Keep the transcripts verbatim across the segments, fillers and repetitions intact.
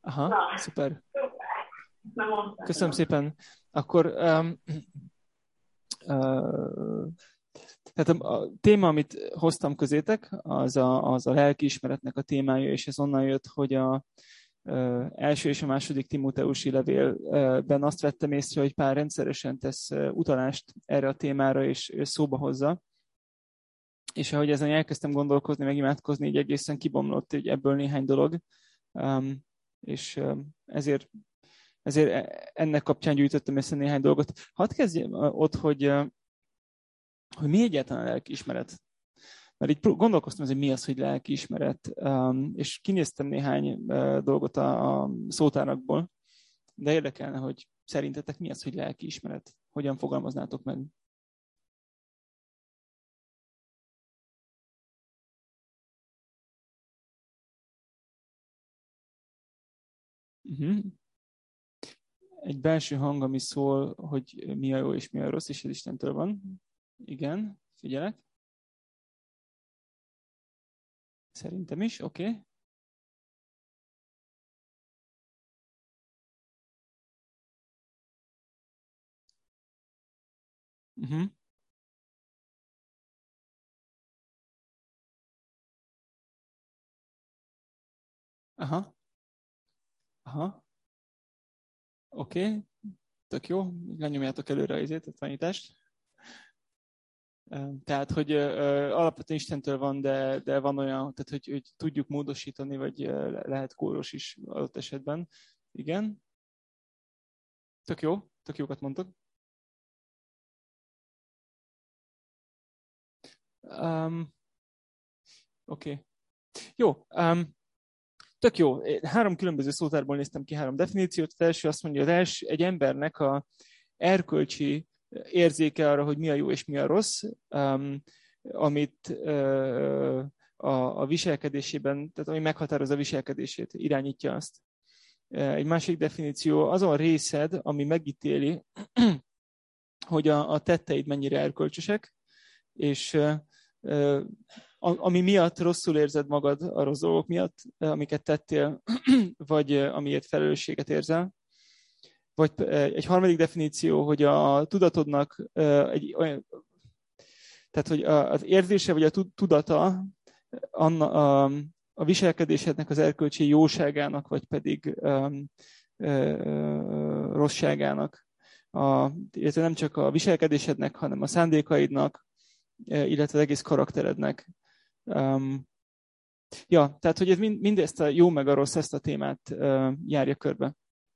Aha, szuper. Köszönöm szépen. Akkor um, uh, tehát a, a téma, amit hoztam közétek, az a, az a lelkiismeretnek a témája, és ez onnan jött, hogy a uh, első és a második Timóteusi levélben azt vettem észre, hogy Pál rendszeresen tesz uh, utalást erre a témára, és, és szóba hozza. És ahogy ezen elkezdtem gondolkozni, meg imádkozni, így egészen kibomlott így ebből néhány dolog. Um, és um, ezért, ezért ennek kapcsán gyűjtöttem össze néhány dolgot. Hadd kezdjem ott, hogy, uh, hogy mi egyáltalán a lelkiismeret. Mert így gondolkoztam, hogy mi az, hogy lelkiismeret, um, és kinéztem néhány uh, dolgot a, a szótárakból, de érdekelne, hogy szerintetek mi az, hogy lelkiismeret? Hogyan fogalmaznátok meg? Uh-huh. Egy belső hang, ami szól, hogy mi a jó és mi a rossz, és ez Istentől van. Igen, figyelek. Szerintem is, oké. Okay. Uh-huh. Aha. Aha. Oké. Okay. Tök jó. Lenyomjátok előre az izét, a tanítást. Tehát, hogy uh, alapvetően Istentől van, de, de van olyan, tehát, hogy, hogy tudjuk módosítani, vagy uh, lehet kóros is adott esetben. Igen. Tök jó. Tök jókat mondtok. Um, Oké. Okay. Jó. Um, Tök jó. Három különböző szótárból néztem ki három definíciót. Az első azt mondja, az első egy embernek a erkölcsi érzéke arra, hogy mi a jó és mi a rossz, um, amit uh, a, a viselkedésében, tehát ami meghatározza a viselkedését, irányítja azt. Egy másik definíció azon részed, ami megítéli, hogy a, a tetteid mennyire erkölcsösek, és uh, ami miatt rosszul érzed magad a rossz dolgok miatt, amiket tettél, vagy amiért felelősséget érzel. Vagy egy harmadik definíció, hogy a tudatodnak egy olyan, tehát hogy az érzése vagy a tudata a, a viselkedésednek az erkölcsi jóságának, vagy pedig um, uh, rosszágának. A, illetve nem csak a viselkedésednek, hanem a szándékaidnak, illetve az egész karakterednek. Um, ja, tehát, hogy ez mind, mindezt a jó meg a rossz, ezt a témát uh, járja körbe.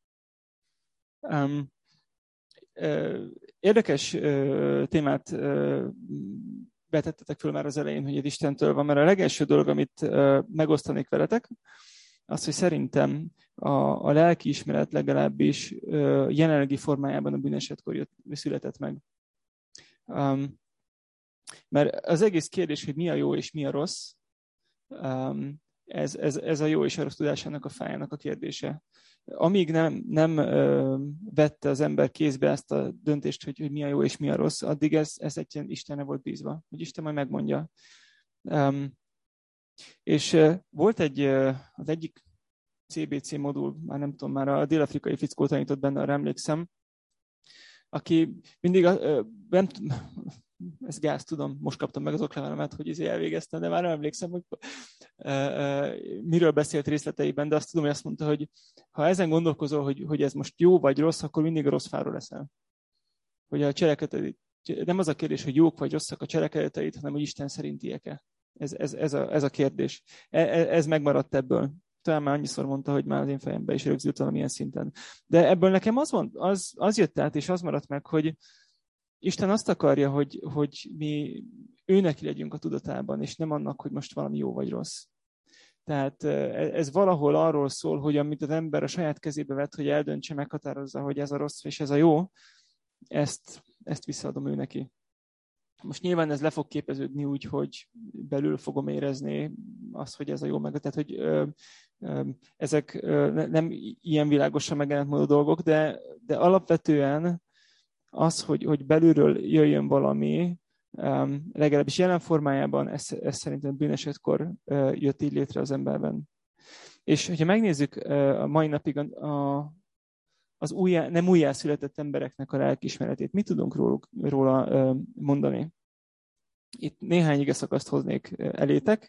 Um, uh, érdekes uh, témát uh, vetettetek föl már az elején, hogy ez Istentől van, mert a legelső dolog, amit uh, megosztanék veletek, az, hogy szerintem a, a lelkiismeret legalábbis uh, jelenlegi formájában a bűnesetkor jött, született meg. Um, mert az egész kérdés, hogy mi a jó és mi a rossz, um, ez, ez, ez a jó és a rossz tudásának a fájának a kérdése. Amíg nem, nem ö, vette az ember kézbe ezt a döntést, hogy, hogy mi a jó és mi a rossz, addig ez, ez egyszerűen Istenre volt bízva, hogy Isten majd megmondja. Um, és uh, volt egy, uh, az egyik cé bé cé modul, már nem tudom, már a dél-afrikai fickó tanított benne, arra emlékszem, aki mindig, uh, nem ez gáz, tudom, most kaptam meg az oklevelemet, hogy izé elvégeztem, de már nem emlékszem, hogy uh, uh, miről beszélt részleteiben, de azt tudom, hogy azt mondta, hogy ha ezen gondolkozol, hogy, hogy ez most jó vagy rossz, akkor mindig a rossz fáról leszel. Hogy a cselekedeteid, nem az a kérdés, hogy jók vagy rosszak a cselekedeteid, hanem hogy Isten szerintiek-e. Ez, ez, ez, a, ez a kérdés. Ez, ez megmaradt ebből. Talán már annyiszor mondta, hogy már az én fejembe is rögzült valamilyen szinten. De ebből nekem az, van, az, az jött át, és az maradt meg, hogy Isten azt akarja, hogy, hogy mi őnek legyünk a tudatában, és nem annak, hogy most valami jó vagy rossz. Tehát ez valahol arról szól, hogy amit az ember a saját kezébe vett, hogy eldöntse, meghatározza, hogy ez a rossz és ez a jó, ezt, ezt visszaadom ő neki. Most nyilván ez le fog képeződni úgy, hogy belül fogom érezni azt, hogy ez a jó meg. Tehát, hogy ö, ö, ezek ö, nem ilyen világosan megjelent dolgok, de, de alapvetően az, hogy, hogy belülről jöjjön valami, um, legalábbis jelen formájában, ez, ez szerintem bűnesetkor uh, jött így létre az emberben. És hogyha megnézzük a mai napig a, az újjá, nem újjászületett embereknek a lelkiismeretét, mit tudunk róluk, róla mondani? Itt néhány ige szakaszt hoznék elétek.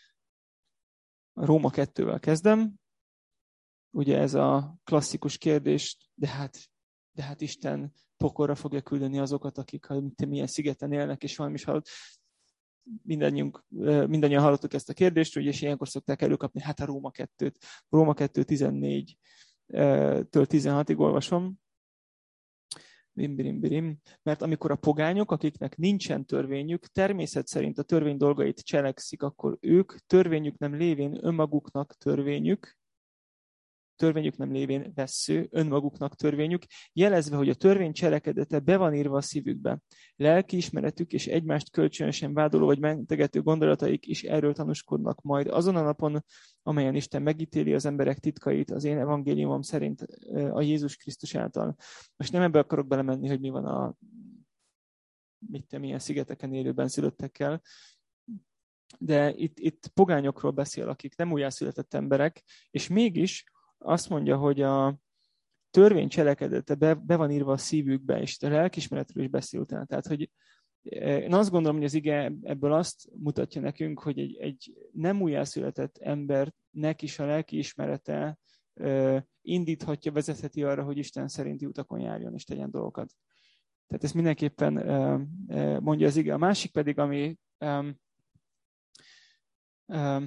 A Róma kettővel kezdem. Ugye ez a klasszikus kérdés, de hát, de hát Isten pokolra fogja küldeni azokat, akik milyen szigeten élnek, és valami is hallott. Mindannyiunk, mindannyian hallottuk ezt a kérdést, ugye, és ilyenkor szokták előkapni, hát a Róma kettőt. Róma kettő tizennégytől tizenhatig olvasom. Bim, bim, bim. Mert amikor a pogányok, akiknek nincsen törvényük, természet szerint a törvény dolgait cselekszik, akkor ők törvényük nem lévén önmaguknak törvényük, törvényük nem lévén vessző, önmaguknak törvényük, jelezve, hogy a törvény cselekedete be van írva a szívükbe. Lelkiismeretük és egymást kölcsönösen vádoló vagy mentegető gondolataik is erről tanúskodnak majd azon a napon, amelyen Isten megítéli az emberek titkait az én evangéliumom szerint a Jézus Krisztus által. Most nem ebbe akarok belemenni, hogy mi van a mit te, milyen szigeteken élő benszülöttekkel, de itt, itt pogányokról beszél, akik nem újjászületett emberek, és mégis azt mondja, hogy a törvény cselekedete be, be van írva a szívükbe, és a lelkiismeretről is beszél utána. Tehát, hogy én azt gondolom, hogy az ige ebből azt mutatja nekünk, hogy egy, egy nem újjászületett embernek is a lelkiismerete indíthatja, vezetheti arra, hogy Isten szerinti utakon járjon és tegyen dolgokat. Tehát ezt mindenképpen mondja az ige. A másik pedig, ami um, um,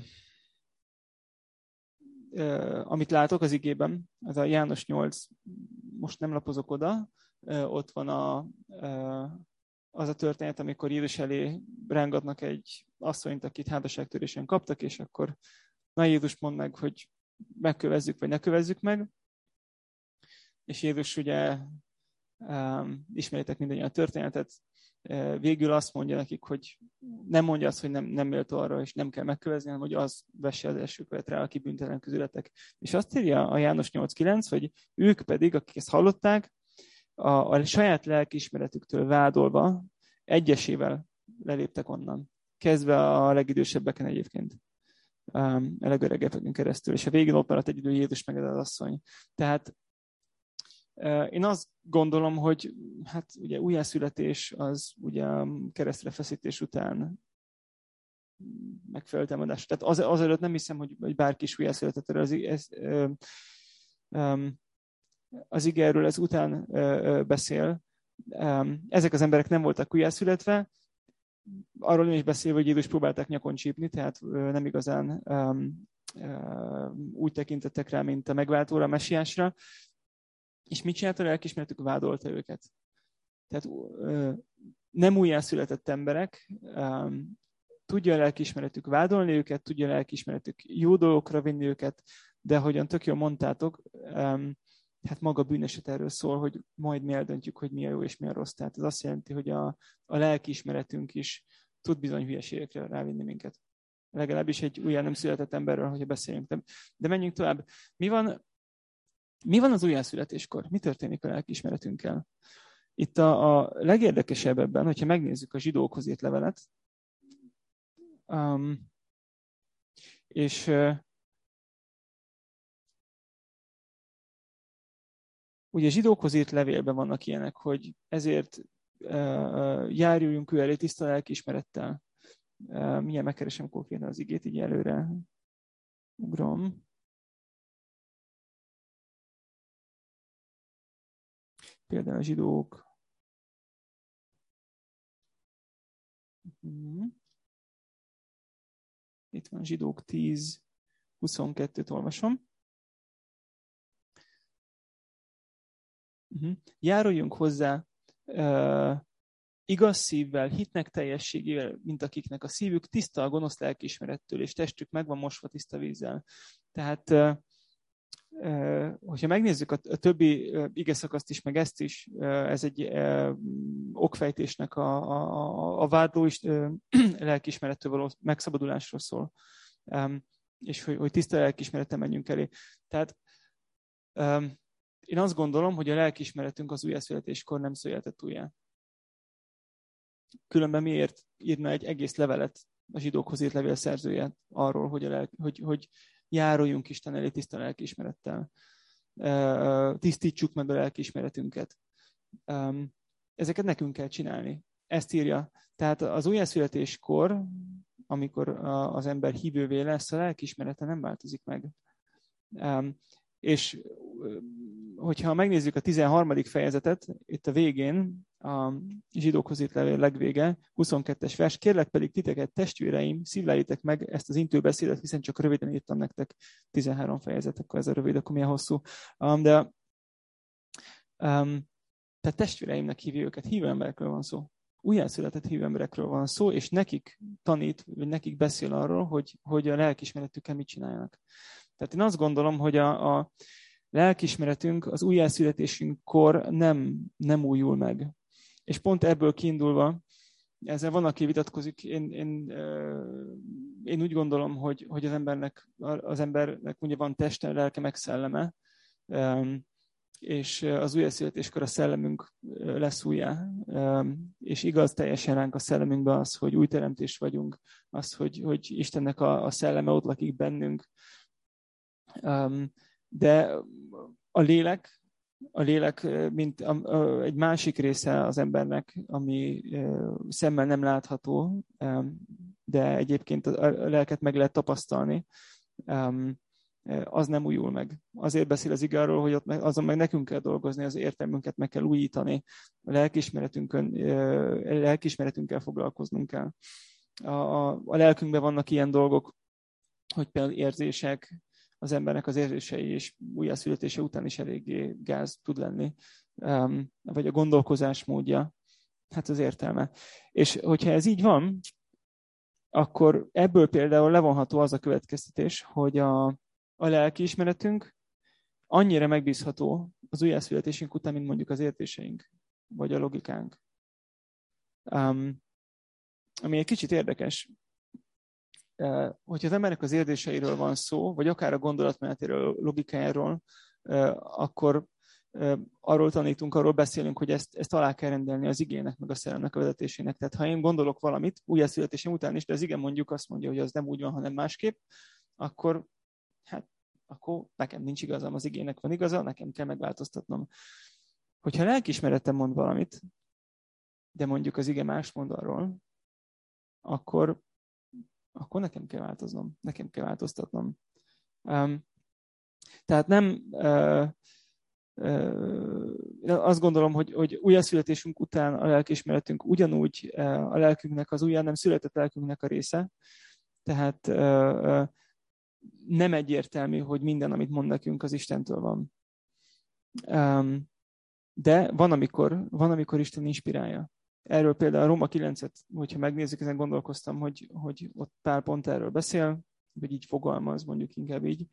Uh, amit látok az igében, az a János nyolc, most nem lapozok oda, uh, ott van a, uh, az a történet, amikor Jézus elé rángatnak egy asszonyt, akit házasságtörésen kaptak, és akkor na Jézus mond meg, hogy megkövezzük, vagy ne kövezzük meg. És Jézus ugye um, ismeritek mindannyian a történetet, uh, végül azt mondja nekik, hogy nem mondja azt, hogy nem, nem méltó arra, és nem kell megkövezni, hanem hogy az vesse az első követ rá, aki bűntelen közületek. És azt írja a János nyolc kilenc, hogy ők pedig, akik ezt hallották, a, a saját lelkiismeretüktől vádolva egyesével leléptek onnan. Kezdve a legidősebbeken egyébként. A legöregebbeken keresztül. És a végén ott maradt egy idő Jézus meg az asszony. Tehát én azt gondolom, hogy hát ugye újjászületés az ugye keresztre feszítés után megfelelő támadás. Tehát az, azelőtt nem hiszem, hogy, hogy bárki is újjászületett erről. Az, ez, az ige erről ez után beszél. Ezek az emberek nem voltak újjászületve. Arról nem is beszél, hogy Jézus próbálták nyakon csípni, tehát nem igazán úgy tekintettek rá, mint a megváltóra, a messiásra. És mit csinált a lelkiismeretük? Vádolta őket. Tehát nem újjászületett emberek, tudja a lelkiismeretük vádolni őket, tudja a lelkiismeretük jó dolgokra vinni őket, de ahogyan tök jól mondtátok, hát maga bűneset erről szól, hogy majd mi eldöntjük, hogy mi a jó és mi a rossz. Tehát ez azt jelenti, hogy a, a lelkiismeretünk is tud bizony hülyeségekre rávinni minket. Legalábbis egy újjá nem született emberről, hogyha beszélünk. De, de menjünk tovább. Mi van, mi van az újjászületéskor? Mi történik a lelkiismeretünkkel? Itt a, a legérdekesebb ebben, hogyha megnézzük a zsidókhoz írt levelet, um, és uh, ugye a zsidókhoz írt levélben vannak ilyenek, hogy ezért uh, járuljunk ő elé tiszta lelkiismerettel. Uh, milyen megkeresem konkrétan az igét, így előre ugrom. Például a zsidók. Uh-huh. Itt van zsidók tíz huszonkettőt olvasom. Uh-huh. Járuljunk hozzá uh, igaz szívvel, hitnek teljességével, mint akiknek a szívük tiszta a gonosz lelkiismerettől, és testük meg van mosva tiszta vízzel. Tehát, uh, uh, hogyha megnézzük a, a többi uh, igeszakaszt is, meg ezt is, uh, ez egy uh, okfejtésnek a, a, a vádló is uh, lelkiismerettől való megszabadulásról szól. Um, és hogy, hogy tiszta lelkiismerettel menjünk elé. Tehát um, én azt gondolom, hogy a lelkiismeretünk az újjászületéskor nem született újjá. Különben miért írna egy egész levelet a zsidókhoz írt levél szerzője arról, hogy, a lelki, hogy, hogy járuljunk Isten elé tiszta lelkiismerettel, tisztítsuk meg a lelkiismeretünket. Ezeket nekünk kell csinálni. Ezt írja. Tehát az újjászületéskor, amikor az ember hívővé lesz, a lelkiismerete nem változik meg. És hogyha megnézzük a tizenharmadik fejezetet, itt a végén, a zsidókhoz írt levél legvége, huszonkettes vers, kérlek pedig titeket, testvéreim, szívleljétek meg ezt az intőbeszédet, hiszen csak röviden írtam nektek tizenhárom fejezet, akkor ez a rövid, akkor milyen hosszú. De um, tehát testvéreimnek hívja őket, hívő emberekről van szó. Újjászületett hívő emberekről van szó, és nekik tanít, vagy nekik beszél arról, hogy, hogy a lelkiismeretükkel mit csinálnak. Tehát én azt gondolom, hogy a, a lelkiismeretünk az újjászületésünkkor nem, nem újul meg. És pont ebből kiindulva, ezzel van, aki vitatkozik, én, én, én úgy gondolom, hogy, hogy az embernek, az embernek ugye van teste, lelke, meg szelleme, és az újjászületéskor a szellemünk lesz újjá. És igaz teljesen ránk a szellemünkbe az, hogy új teremtés vagyunk, az, hogy, hogy Istennek a, a szelleme ott lakik bennünk. De a lélek, a lélek, mint egy másik része az embernek, ami szemmel nem látható, de egyébként a lelket meg lehet tapasztalni, az nem újul meg. Azért beszél az ige arról, hogy ott azon meg nekünk kell dolgozni, az értelmünket meg kell újítani, a lelkiismeretünkön, lelkiismeretünkkel foglalkoznunk kell. A, a, a lelkünkben vannak ilyen dolgok, hogy például érzések, az embernek az érzései és újjászületése után is eléggé gáz tud lenni, um, vagy a gondolkozás módja, hát az értelme. És hogyha ez így van, akkor ebből például levonható az a következtetés, hogy a, a lelkiismeretünk annyira megbízható az újjászületésünk után, mint mondjuk az érzéseink, vagy a logikánk. Um, ami egy kicsit érdekes, Uh, hogyha az embernek az érzéseiről van szó, vagy akár a gondolatmenetéről, logikájáról, uh, akkor uh, arról tanítunk, arról beszélünk, hogy ezt, ezt alá kell rendelni az igének, meg a szellemnek a vezetésének. Tehát ha én gondolok valamit, újjászületésem után is, de az ige mondjuk azt mondja, hogy az nem úgy van, hanem másképp, akkor, hát, akkor nekem nincs igazam, az igének van igaza, nekem kell megváltoztatnom. Hogyha lelkiismeretem mond valamit, de mondjuk az ige más mond arról, akkor akkor nekem kell változnom, nekem kell változtatnom. Um, tehát nem, uh, uh, azt gondolom, hogy, hogy újjászületésünk után a lelkiismeretünk ugyanúgy uh, a lelkünknek, az újjá nem született lelkünknek a része, tehát uh, uh, nem egyértelmű, hogy minden, amit mond nekünk, az Istentől van. Um, de van amikor, van, amikor Isten inspirálja. Erről például a Róma kilencet, hogyha megnézzük, ezen gondolkoztam, hogy, hogy ott Pál pont erről beszél, vagy így fogalmaz, mondjuk inkább így,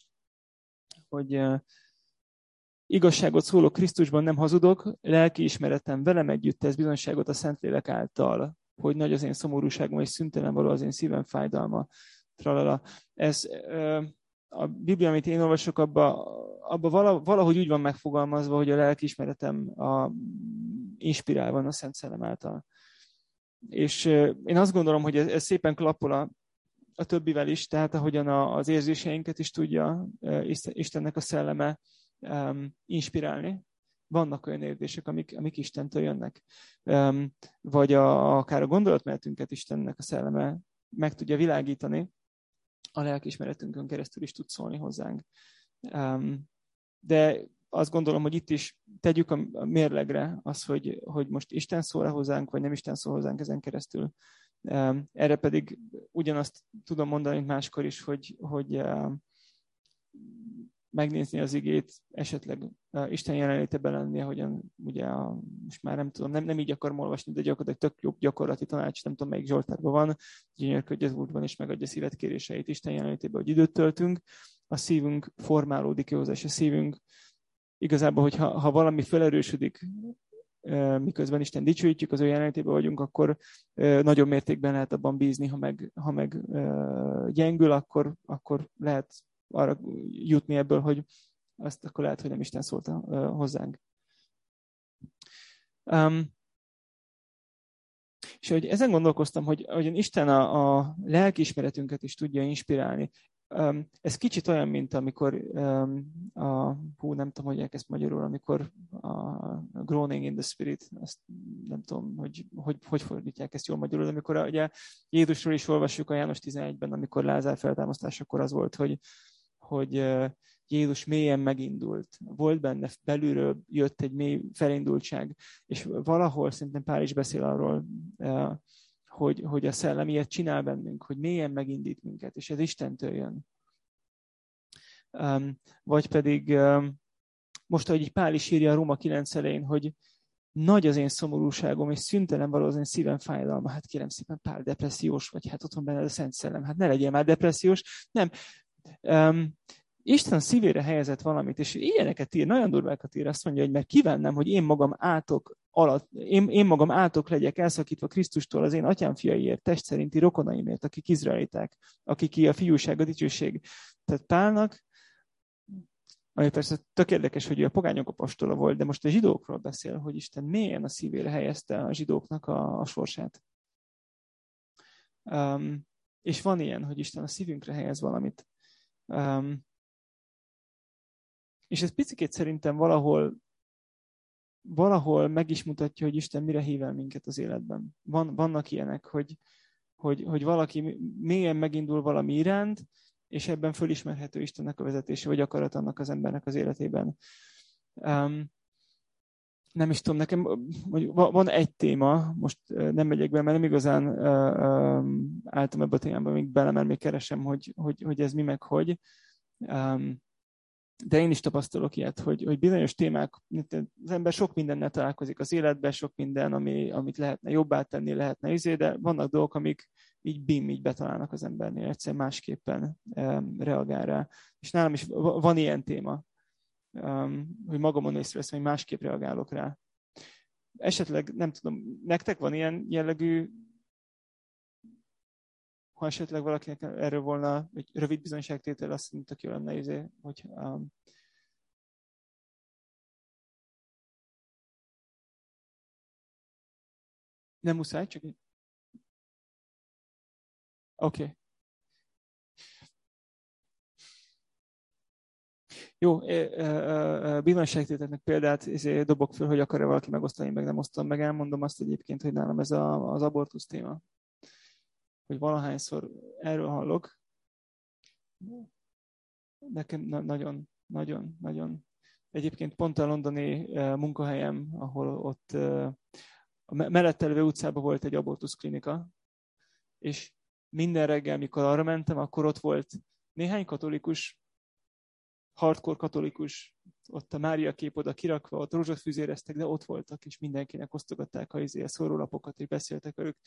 hogy uh, igazságot szólok Krisztusban, nem hazudok, lelkiismeretem velem együtt tesz bizonyságot a Szentlélek által, hogy nagy az én szomorúságom, és szüntelen való az én szívem fájdalma. Tralala. Ez uh, a Biblia, amit én olvasok, abba, abba valahogy úgy van megfogalmazva, hogy a lelkiismeretem a, inspirál van a Szent Szellem által. És uh, én azt gondolom, hogy ez, ez szépen klappol a, a többivel is, tehát ahogyan a, az érzéseinket is tudja uh, Istennek a szelleme um, inspirálni. Vannak olyan érzések, amik, amik Istentől jönnek. Um, vagy a, akár a gondolatmenetünket Istennek a szelleme meg tudja világítani, a lelkiismeretünkön keresztül is tud szólni hozzánk. Um, de azt gondolom, hogy itt is tegyük a mérlegre az, hogy, hogy most Isten szól hozzánk, vagy nem Isten szól hozzánk ezen keresztül. Um, erre pedig ugyanazt tudom mondani, mint máskor is, hogy, hogy um, megnézni az igét, esetleg uh, Isten jelenlétében lenni, ahogyan ugye a, most már nem tudom, nem, nem így akarom olvasni, de gyakorlatilag tök jobb gyakorlati tanács, nem tudom melyik Zsoltárban van, gyönyörködj az Úrban, és megadja szíved kéréseit Isten jelenlétében, hogy időt töltünk, a szívünk formálódik hozzá, és a szívünk igazából, hogyha ha valami felerősödik, uh, miközben Isten dicsőítjük, az ő jelenlétében vagyunk, akkor uh, nagyobb mértékben lehet abban bízni, ha meg, ha meg uh, gyengül, akkor, akkor lehet arra jutni ebből, hogy azt akkor lehet, hogy nem Isten szólt uh, hozzánk. Um, és hogy ezen gondolkoztam, hogy, hogy Isten a, a lelkiismeretünket is tudja inspirálni. Um, ez kicsit olyan, mint amikor um, a, hú, nem tudom, hogy ezt magyarul, amikor a groaning in the spirit, azt nem tudom, hogy hogy, hogy fordítják ezt jól magyarul, amikor a, ugye Jézusról is olvassuk a János tizenegyben, amikor Lázár feltámasztásakor az volt, hogy, hogy uh, Jézus mélyen megindult. Volt benne, belülről jött egy mély felindultság, és valahol szerintem Pál is beszél arról, uh, Hogy, hogy a szellem ilyet csinál bennünk, hogy mélyen megindít minket, és ez Istentől jön. Um, vagy pedig um, most, ahogy Pál is írja a Róma kilenc elején, hogy nagy az én szomorúságom, és szüntelen való az én szívem fájdalma. Hát kérem szépen, Pál, depressziós vagy, hát ott van benned a Szent Szellem. Hát ne legyél már depressziós. Nem. Um, Isten a szívére helyezett valamit, és ilyeneket ír, nagyon durvákat ír, azt mondja, hogy mert kívánnám, hogy én magam átok alatt, én, én magam átok legyek elszakítva Krisztustól az én atyám fiaiért, test szerinti rokonaimért, akik izraeliták, akik a fiúság, a dicsőség. Tehát Pálnak, ami persze tök érdekes, hogy ő a pogányok apostola volt, de most a zsidókról beszél, hogy Isten mélyen a szívére helyezte a zsidóknak a, a sorsát. Um, és van ilyen, hogy Isten a szívünkre helyez valamit. Um, és ez picikét szerintem valahol valahol meg is mutatja, hogy Isten mire hív el minket az életben. Van, vannak ilyenek, hogy, hogy, hogy valaki mélyen megindul valami iránt, és ebben fölismerhető Istennek a vezetése, vagy akarat annak az embernek az életében. Um, nem is tudom, nekem van egy téma, most nem megyek be, mert nem igazán uh, um, álltam ebbe a témába még bele, mert még keresem, hogy, hogy, hogy ez mi meg hogy. Um, De én is tapasztalok ilyet, hogy, hogy bizonyos témák, az ember sok mindennel találkozik az életben, sok minden, ami, amit lehetne jobbá tenni, lehetne izé, de vannak dolgok, amik így bim, így betalálnak az embernél, egyszerűen másképpen um, reagál rá. És nálam is van ilyen téma, um, hogy magamon észreveszem, hogy másképp reagálok rá. Esetleg, nem tudom, nektek van ilyen jellegű, ha esetleg valakinek erről volna egy rövid bizonyságtétel, azt mondta, ki lenne, izé, hogy um, nem muszáj, csak oké. Okay. Jó, bizonyságtételnek példát izé, dobok föl, hogy akar-e valaki megosztani, meg nem osztom meg. Elmondom azt egyébként, hogy nálam ez a, az abortusz téma. Hogy valahányszor erről hallok, nekem na- nagyon, nagyon, nagyon. Egyébként pont a londoni uh, munkahelyem, ahol ott uh, a mellette levő utcában volt egy abortusz klinika, és minden reggel, mikor arra mentem, akkor ott volt néhány katolikus, hardcore katolikus, ott a Mária kép oda kirakva, ott rózsafűzéreztek, de ott voltak, és mindenkinek osztogatták a izé, szórólapokat, és beszéltek velük.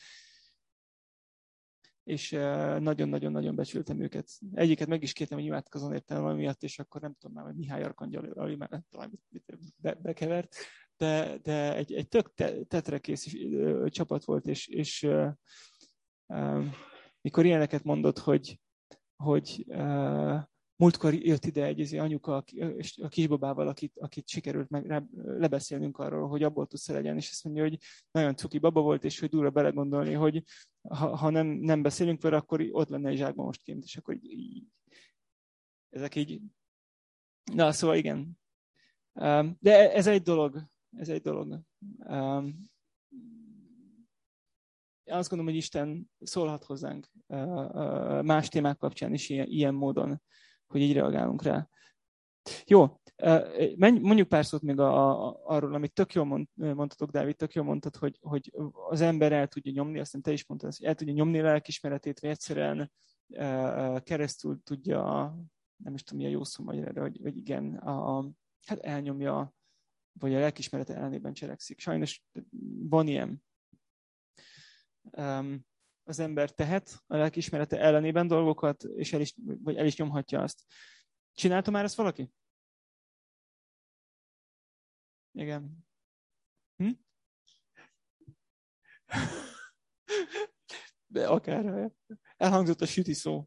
És nagyon-nagyon-nagyon becsültem őket. Egyiket meg is kértem, hogy imádkozzon értem valami miatt, és akkor nem tudom már, hogy Mihály Arkangyal, Ali már talán be, bekevert, de, de egy, egy tök te, tetrekész csapat volt, és, és uh, uh, mikor ilyeneket mondott, hogy, hogy uh, múltkor jött ide egy anyuka a kisbabával, akit, akit sikerült meg rá, lebeszélnünk arról, hogy abortusz legyen, és azt mondja, hogy nagyon cuki baba volt, és hogy durva belegondolni, hogy ha, ha nem, nem beszélünk vele, akkor ott lenne egy zsákban most kint, és akkor így, ezek így... Na, szóval igen. De ez egy dolog. Ez egy dolog. Én azt gondolom, hogy Isten szólhat hozzánk más témák kapcsán is ilyen, ilyen módon, hogy így reagálunk rá. Jó, mondjuk pár szót még a, a, arról, amit tök jól mond, mondtatok, Dávid, tök jól mondtad, hogy, hogy az ember el tudja nyomni, aztán te is mondtad, hogy el tudja nyomni a lelkismeretét, vagy egyszerűen keresztül tudja, nem is tudom, milyen jó szó magyarára, hogy, hogy igen, a, a, hát elnyomja, vagy a lelkismerete ellenében cselekszik. Sajnos van ilyen. Az ember tehet a lelkismerete ellenében dolgokat, és el is, vagy el is nyomhatja azt. Csinálta már ezt valaki? Igen. Hm? De akár elhangzott a süti szó.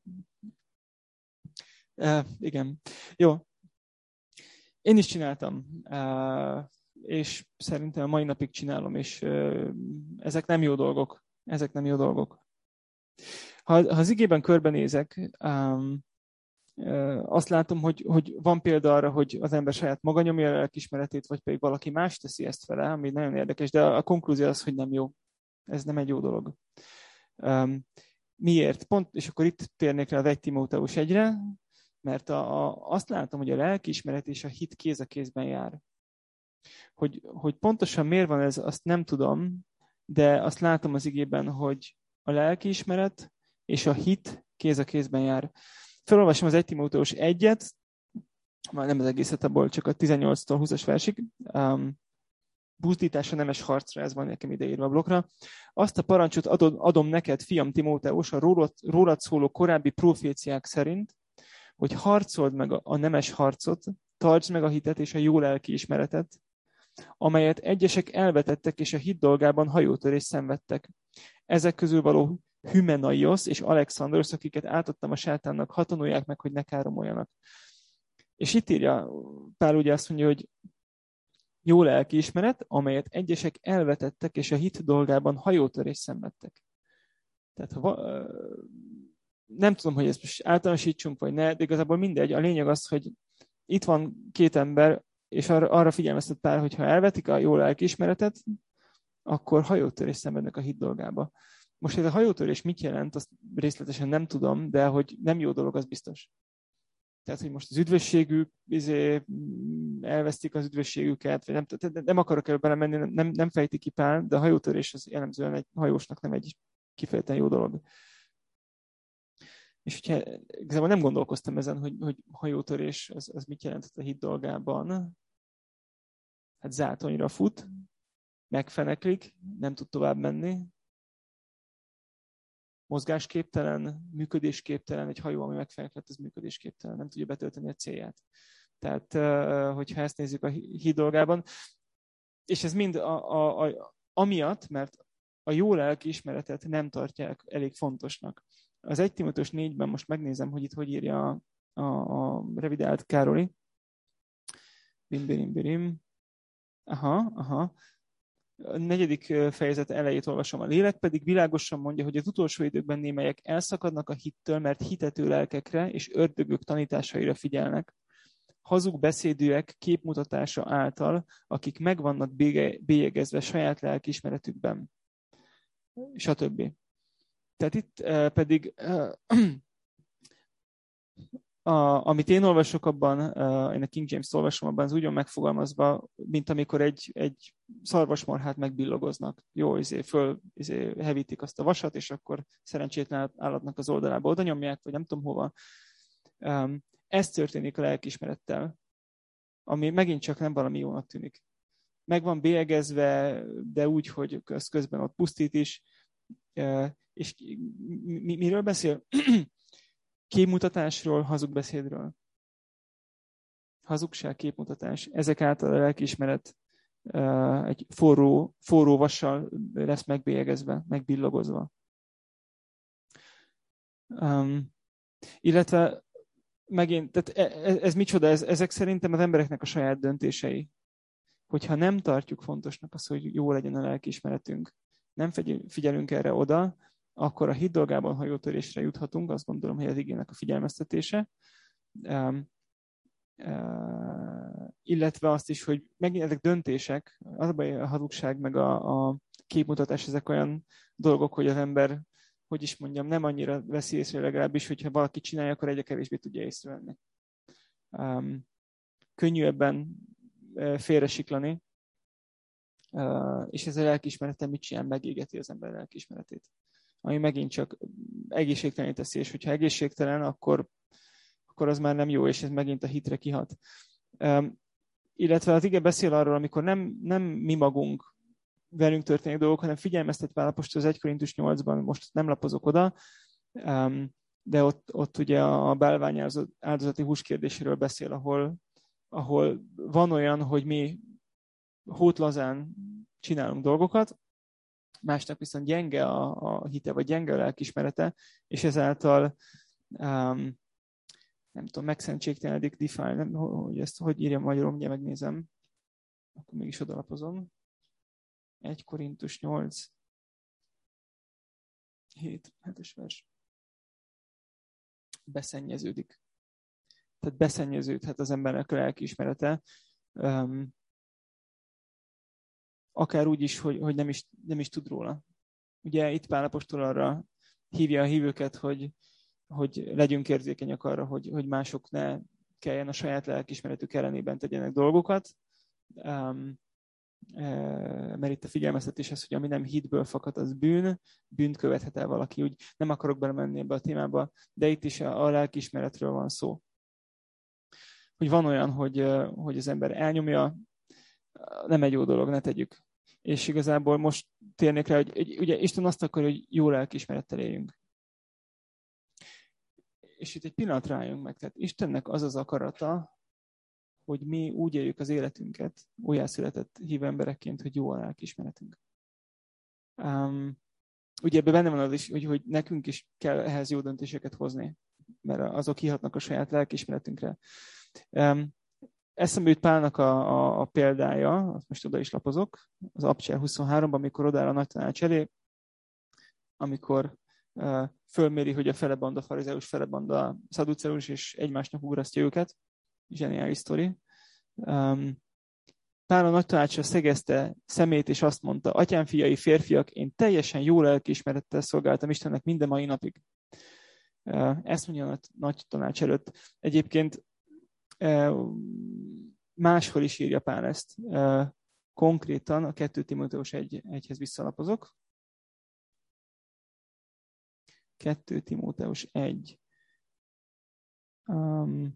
Uh, igen. Jó. Én is csináltam. Uh, és szerintem a mai napig csinálom, és uh, ezek nem jó dolgok. Ezek nem jó dolgok. Ha, ha az igében körbenézek, um, Azt látom, hogy, hogy van példa arra, hogy az ember saját maga nyomja a lelkiismeretét, vagy pedig valaki más teszi ezt vele, ami nagyon érdekes, de a konklúzió az, hogy nem jó. Ez nem egy jó dolog. Um, miért? Pont, és akkor itt térnék rá az egy Timóteus egyre, mert a, a, azt látom, hogy a lelkiismeret és a hit kéz a kézben jár. Hogy, hogy pontosan miért van ez, azt nem tudom, de azt látom az igében, hogy a lelkiismeret és a hit kéz a kézben jár. Felolvasom az egy Timóteus egyet, már nem az egészet, abból csak a tizennyolctól húszas versig. Um, buzdítás a nemes harcra, ez van nekem ideírva a blokkra. Azt a parancsot adod, adom neked, fiam Timóteus, a rólad, rólad szóló korábbi proféciák szerint, hogy harcold meg a, a nemes harcot, tartsd meg a hitet és a jó lelkiismeretet, amelyet egyesek elvetettek és a hit dolgában hajótörést szenvedtek. Ezek közül való Hymenaios és Alexandros, akiket átadtam a sátánnak, hatanolják meg, hogy ne káromoljanak. És itt írja Pál ugye azt mondja, hogy jó lelkiismeret, amelyet egyesek elvetettek, és a hit dolgában hajótörést szenvedtek. Tehát ha, nem tudom, hogy ezt most általánosítsunk, vagy ne, de igazából mindegy. A lényeg az, hogy itt van két ember, és arra, arra figyelmeztet Pál, hogy ha elvetik a jó lelkiismeretet, akkor hajótörést szenvednek a hit dolgába. Most ez a hajótörés mit jelent, azt részletesen nem tudom, de hogy nem jó dolog, az biztos. Tehát, hogy most az üdvösségük, izé, elvesztik az üdvösségüket, vagy nem, nem akarok el belemenni, nem, nem fejti ki Pál, de a hajótörés az jellemzően egy hajósnak nem egy kifejezetten jó dolog. És hogyha igazából nem gondolkoztam ezen, hogy, hogy hajótörés az, az mit jelentett a hit dolgában. Hát zátonyra fut, megfeneklik, nem tud tovább menni, mozgásképtelen, működésképtelen, egy hajó, ami megfeneklett, az működésképtelen, nem tudja betölteni a célját. Tehát, hogyha ezt nézzük a hit dolgában, és ez mind a, a, a, amiatt, mert a jó lelkiismeretet nem tartják elég fontosnak. Az egy Timóteus négyben most megnézem, hogy itt hogy írja a, a, a revidált Károli. Bim, birim, birim. Aha, aha. A negyedik fejezet elejét olvasom. A lélek pedig világosan mondja, hogy az utolsó időkben némelyek elszakadnak a hittől, mert hitető lelkekre és ördögök tanításaira figyelnek. Hazug beszédűek képmutatása által, akik meg vannak bélyegezve saját lelkiismeretükben, stb. Tehát itt uh, pedig uh, a, amit én olvasok abban, uh, én a King James olvasom, abban az úgy van megfogalmazva, mint amikor egy, egy szarvasmarhát megbillogoznak. Jó, izé, föl izé, hevítik azt a vasat, és akkor szerencsétlen állatnak az oldalába oda nyomják, vagy nem tudom hova. Um, ez történik a lelkiismerettel, ami megint csak nem valami jónak tűnik. Meg van bélyegezve, de úgy, hogy köz, közben ott pusztít is. Uh, és mi, miről beszél? Képmutatásról, hazug-beszédről. Hazugság, képmutatás. Ezek által a lelkiismeret uh, egy forró, forró vassal lesz megbélyegezve, megbillogozva. Um, illetve megint, tehát ez, ez micsoda? Ez, ezek szerintem az embereknek a saját döntései. Hogyha nem tartjuk fontosnak azt, hogy jó legyen a lelkiismeretünk, nem figyelünk erre oda, akkor a hit dolgában hajótörésre juthatunk, azt gondolom, hogy az igének a figyelmeztetése. Um, uh, illetve azt is, hogy megint ezek döntések, az a baj, a hazugság meg a, a képmutatás, ezek olyan dolgok, hogy az ember, hogy is mondjam, nem annyira veszi észre, legalábbis, hogyha valaki csinálja, akkor egyre kevésbé tudja észrevenni. Um, könnyű ebben uh, félresiklani, uh, és ez a lelkiismereten mit csinál, megégeti az ember lelkiismeretét. Ami megint csak egészségtelen teszi, és hogyha egészségtelen, akkor, akkor az már nem jó, és ez megint a hitre kihat. Um, illetve az ige beszél arról, amikor nem, nem mi magunk velünk történik dolgok, hanem figyelmeztet Pál apostol az egy Korintus nyolcban, most nem lapozok oda, um, de ott, ott ugye a bálvány áldozati hús kérdéséről beszél, ahol, ahol van olyan, hogy mi hótlazán csinálunk dolgokat, másnak viszont gyenge a, a hite, vagy gyenge a lelkiismerete, és ezáltal um, nem tudom, megszentségtelenedik, defile, nem, hogy ezt hogy írjam magyarul, mindjárt megnézem, akkor mégis odalapozom. egy Korintus nyolc, hét, hetes vers. Beszennyeződik. tehát beszennyeződhet az embernek a lelkiismerete. Um, akár úgy is, hogy, hogy nem, is, nem is tud róla. Ugye itt Pál apostol arra hívja a hívőket, hogy, hogy legyünk érzékenyek arra, hogy, hogy mások ne kelljen a saját lelkiismeretük ellenében tegyenek dolgokat. Um, mert itt a figyelmeztetés az, hogy ami nem hitből fakad, az bűn, bűnt követhet el valaki. Úgy nem akarok belemenni ebbe a témába, de itt is a, a lelkiismeretről van szó. Hogy van olyan, hogy, hogy az ember elnyomja, nem egy jó dolog, ne tegyük. És igazából most térnék rá, hogy ugye Isten azt akarja, hogy jó lelkiismerettel éljünk. És itt egy pillanat rájönk meg. Tehát Istennek az az akarata, hogy mi úgy éljük az életünket, újjászületett hívő emberekként, hogy jó a lelkiismeretünk. Um, ugye ebben benne van az is, hogy, hogy nekünk is kell ehhez jó döntéseket hozni, mert azok kihatnak a saját lelkiismeretünkre. Um, eszembe jut Pálnak a, a, a példája, azt most oda is lapozok, az Abcsel huszonháromban, amikor odáll a nagy tanács elé, amikor uh, fölméri, hogy a felebanda farizeus, felebanda szaduceus, és egymásnak ugrasztja őket. Zseniális sztori. Um, Pál a nagy tanácsra szegezte szemét, és azt mondta, atyám fiai, férfiak, én teljesen jó lelkiismerettel szolgáltam Istennek minden mai napig. Uh, ezt mondja a nagy tanács előtt. Egyébként uh, máshol is írja Pál ezt. Uh, konkrétan a kettő Timóteus egyhez visszalapozok. kettő Timóteus egy. Um,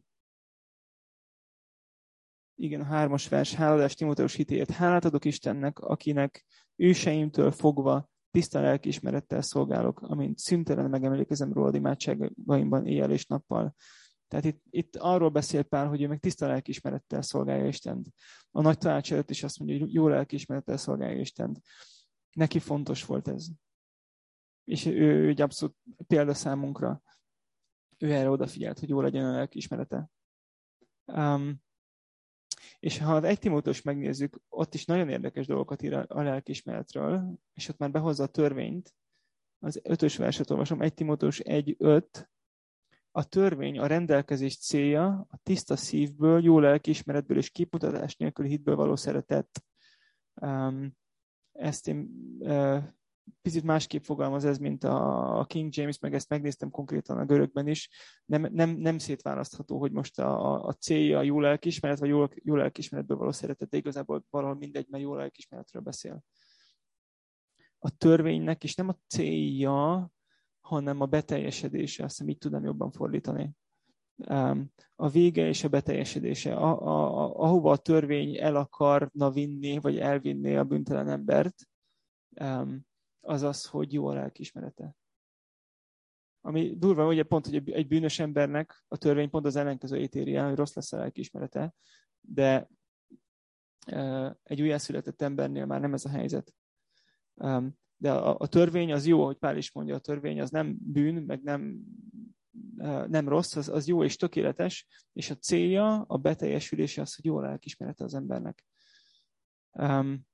Igen, a hármas vers, háládás Timóteus hitéért. Hálát adok Istennek, akinek őseimtől fogva tiszta lelkiismerettel szolgálok, amint szüntelen megemlékezem rólad imádságaimban éjjel és nappal. Tehát itt, itt arról beszél Pál, hogy ő meg tiszta lelkiismerettel szolgálja Istent. A nagy tanács előtt is azt mondja, hogy jó lelkiismerettel szolgálja Istent. Neki fontos volt ez. És ő, ő egy abszolút példa számunkra. Ő erre odafigyelt, hogy jó legyen a lelkiismerete. Um, És ha az egy Timóteust megnézzük, ott is nagyon érdekes dolgokat ír a lelkiismeretről, és ott már behozza a törvényt. Az ötös verset olvasom, egy Timóteus egy öt. A törvény, a rendelkezés célja a tiszta szívből, jó lelkiismeretből és kimutatás nélkül hitből való szeretet. Um, ezt én uh, picit másképp fogalmaz ez, mint a, a King James, meg ezt megnéztem konkrétan a görögben is. Nem, nem, nem szétválasztható, hogy most a, a célja a jó lelkiismeret, vagy jó, jó lelkiismeretből való szeretet, de igazából valahol mindegy, mert jó lelkiismeretről beszél. A törvénynek is nem a célja, hanem a beteljesedése, azt hiszem így tudom jobban fordítani. A vége és a beteljesedése. A, a, a, ahova a törvény el akarna vinni, vagy elvinni a bűntelen embert, az az, hogy jó a lelkiismerete. Ami durva, ugye pont, hogy egy bűnös embernek a törvény pont az ellenkezőjét éri el, hogy rossz lesz a lelkiismerete, de egy újjászületett embernél már nem ez a helyzet. De a, a törvény az jó, ahogy Pál is mondja, a törvény az nem bűn, meg nem, nem rossz, az, az jó és tökéletes, és a célja, a beteljesülése az, hogy jó a lelkiismerete az embernek. Um,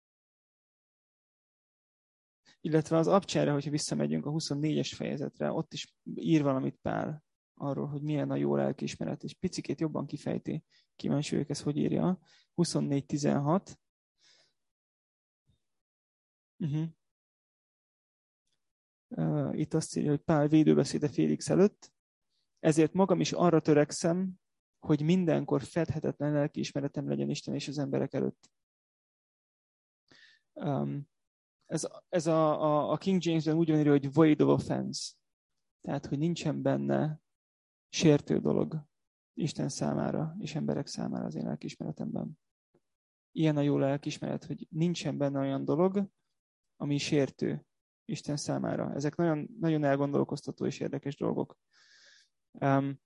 illetve az Abcsára, hogyha visszamegyünk a huszonnégyes fejezetre, ott is ír valamit Pál arról, hogy milyen a jó lelkiismeret, és picikét jobban kifejti. Kíváncsi vagyok, ezt hogy írja. huszonnégy tizenhat. Uh-huh. Uh, itt azt írja, hogy Pál védőbeszéde Félix előtt. Ezért magam is arra törekszem, hogy mindenkor fedhetetlen lelkiismeretem legyen Isten és az emberek előtt. Um, ez ez a, a, a King James-ben úgy van írva, hogy void of offense. Tehát, hogy nincsen benne sértő dolog Isten számára és emberek számára az én lelkiismeretemben. Ilyen a jó lelkiismeret, hogy nincsen benne olyan dolog, ami sértő Isten számára. Ezek nagyon, nagyon elgondolkoztató és érdekes dolgok. Um,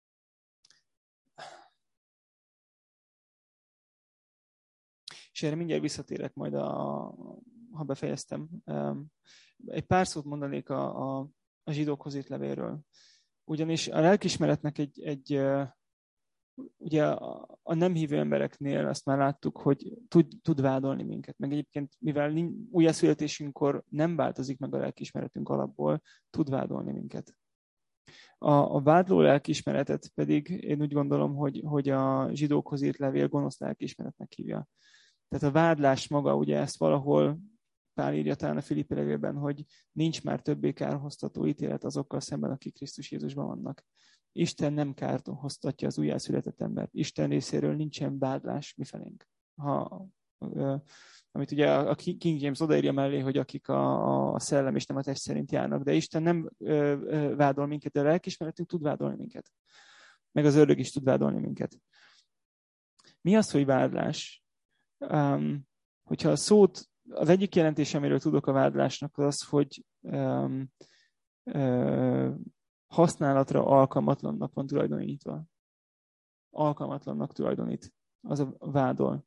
és erre mindjárt visszatérek majd, a, ha befejeztem. Um, egy pár szót mondanék a, a, a zsidókhoz írt levélről. Ugyanis a lelkiismeretnek egy, egy uh, ugye a, a nem hívő embereknél azt már láttuk, hogy tud, tud vádolni minket. Meg egyébként, mivel újjászületésünkkor nem változik meg a lelkiismeretünk alapból, tud vádolni minket. A, a vádló lelkiismeretet pedig én úgy gondolom, hogy, hogy a zsidókhoz írt levél gonosz lelkiismeretnek hívja. Tehát a vádlás maga, ugye ezt valahol Pál írja talán a Filippi levélben, hogy nincs már többé kárhoztató ítélet azokkal szemben, akik Krisztus Jézusban vannak. Isten nem kárhoztatja az újjászületett embert. Isten részéről nincsen vádlás mifelénk. Ha, ö, amit ugye a King James odaírja mellé, hogy akik a, a szellem és nem a test szerint járnak, de Isten nem ö, ö, vádol minket, de a lelkiismeretünk tud vádolni minket. Meg az ördög is tud vádolni minket. Mi az, hogy vádlás? Um, hogyha a szót, az egyik jelentés, amiről tudok a vádlásnak, az az, hogy um, uh, használatra alkalmatlannak van tulajdonítva. Alkalmatlannak tulajdonít. Az a vádol.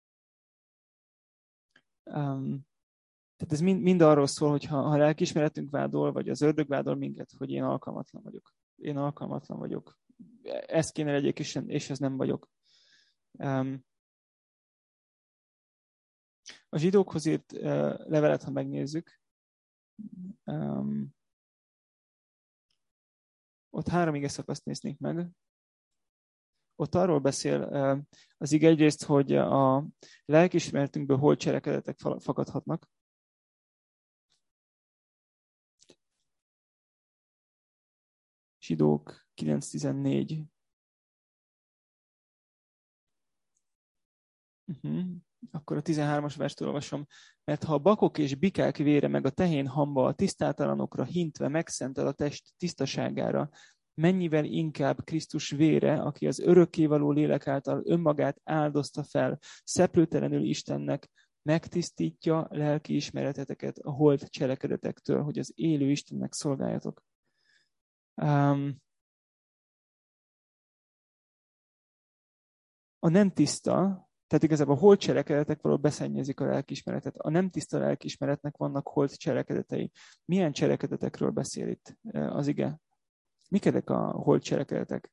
Um, tehát ez mind, mind arról szól, hogy ha, ha lelkiismeretünk vádol, vagy az ördög vádol minket, hogy én alkalmatlan vagyok. Én alkalmatlan vagyok. Ezt kéne legyek, és, és ez nem vagyok. Um, a zsidókhoz írt uh, levelet, ha megnézzük, um, ott három ige szakaszt néznénk meg. Ott arról beszél uh, az ige egyrészt, hogy a lelkiismeretünkből hol cselekedetek fakadhatnak. Zsidók kilenc tizennégy. Uh-huh. Akkor a tizenhármas verst olvasom. Mert ha a bakok és bikák vére meg a tehén hamba a tisztátalanokra hintve megszentel a test tisztaságára, mennyivel inkább Krisztus vére, aki az örökkévaló lélek által önmagát áldozta fel, szeplőtelenül Istennek, megtisztítja lelki ismereteteket a holt cselekedetektől, hogy az élő Istennek szolgáljatok. Um, a nem tiszta, tehát igazából a holt cselekedetek valahol beszennyezik a lelkiismeretet. A nem tiszta lelkiismeretnek vannak holt cselekedetei. Milyen cselekedetekről beszél itt az ige? Mik ezek a holt cselekedetek?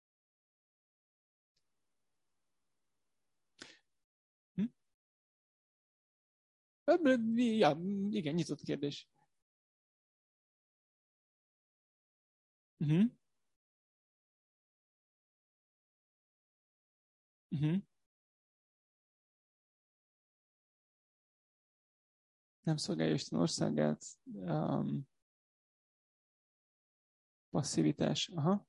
Hm? Ja, igen, nyitott kérdés. Uh-huh. Uh-huh. Nem szolgálja Isten országát. Um, passzivitás. Aha.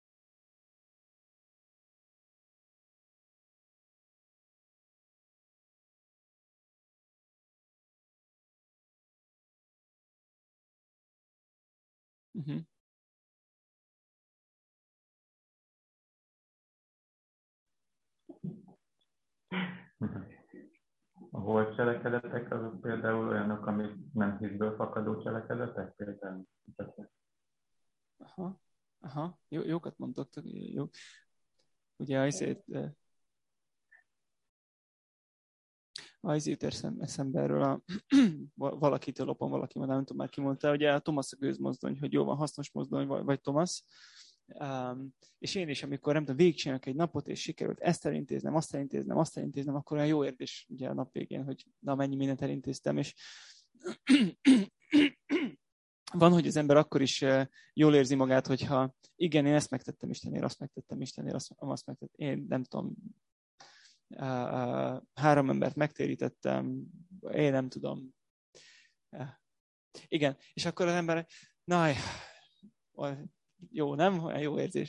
Uh-huh. A holt cselekedetek azok például olyanok, amik nem hiszből fakadó cselekedetek például? Aha. Aha. Jó, jókat mondtok. Jó. Ugye azért az jut eszembe erről a valakitől lopom, valaki, nem tudom már ki mondta, ugye a Thomas a gőzmozdony, hogy jó van, hasznos mozdony, vagy, vagy Thomas. Um, és én is, amikor nem tudom, végigcsinálok egy napot, és sikerült ezt elintéznem, azt elintéznem, azt elintéznem, akkor olyan jó érzés ugye a nap végén, hogy na mennyi mindent elintéztem, és van, hogy az ember akkor is jól érzi magát, hogyha igen, én ezt megtettem Istenért, azt megtettem Istenért, azt, azt megtettem, én nem tudom, három embert megtérítettem, én nem tudom. Igen, és akkor az ember, na, jó, nem? Olyan jó érzés.